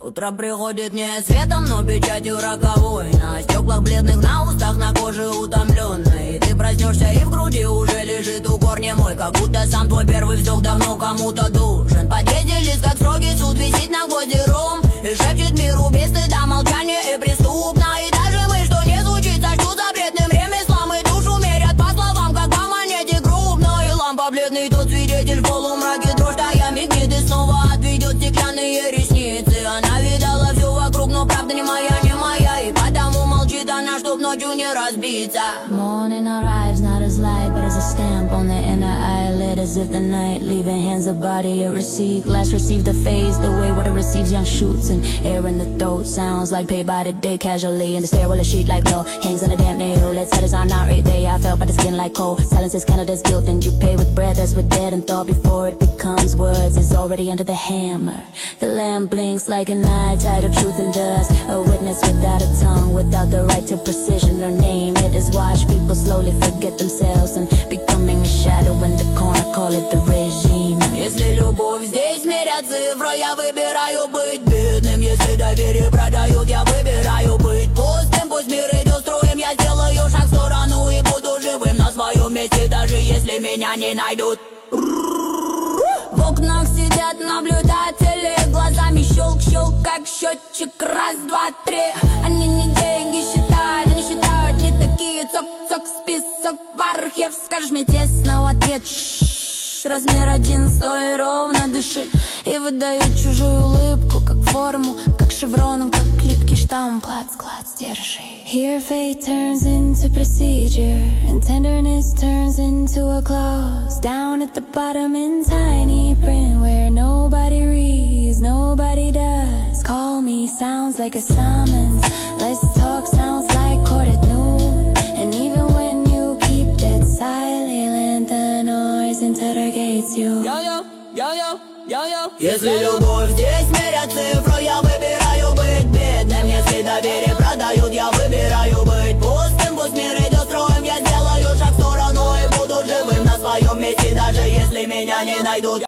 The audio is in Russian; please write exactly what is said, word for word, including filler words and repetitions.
Утро приходит не светом, но печатью роковой. На стеклах бледных, на устах, на коже утомленной. Ты проснешься и в груди уже лежит укор немой. Как будто сам твой первый вздох давно кому-то должен. В подъезде лист, как строгий суд, висит на гвозди ром. И шепчет миру без стыда молчание и преступно. И даже мы, что не звучит, сочтут запретным ремеслом. И душу мерят по словам, как по монете крупной. Лампа бледный, тот свидетель в полумраке. Дрожь тая мигнет и снова отведет стеклянные ресницы. Она видала все вокруг, но правда не моя, не моя. И потому молчит она, чтоб ночью не разбиться. Morning arrives, not as light, but as a stamp on the inner eyelid. As if the night leaving hands a body a receipt. Last received the phase, the way water receives young shoots. And air in the throat sounds like paid by the day casually. In the stairwell a sheet like blow, hangs on a damp nail. Let's head is on out right there, I felt by the skin like cold. Silence is Canada's guilt, and you pay with breath as with dead and thought before it becomes words. It's already under the hammer. The lamp blinks like an eye, tied of truth and dust. A witness without a tongue, without the right to precision or name. It is watch people slowly forget themselves and becoming a shadow in the corner, call it the regime. Если любовь здесь мерят цифрой, я выбираю быть бедным. Если доверие продают, я выбираю быть пустым. Пусть мир идет строем, я сделаю шаг в сторону и буду живым на своем месте, даже если меня не найдут. В окнах сидят наблюдатели, глазами щелк-щелк, как счетчик, раз, два, три. Они не деньги считают, они считают не такие. Цок-цок, список в архив. Скажешь мне тесно в ответ: шш, размер один, стой ровно, дыши. И выдают чужую улыбку, как форму, как шевроном, как клипкий штамп. Клац-клац, держи. Here fate turns into procedure, and tenderness turns into a clause. Down at the bottom in tiny print, where nobody reads, nobody does. Call me sounds like a summons. Let's talk sounds like court at noon. And even when you keep dead silent, the noise interrogates you. Yo-yo, yo-yo, yo-yo. Если любовь здесь мерят цифрой, я выбираю быть бедным. Если доверие продают, я выбираю быть пустым. Пусть мир идет строем, я сделаю шаг в сторону и буду живым на своем месте, даже если меня не найдут.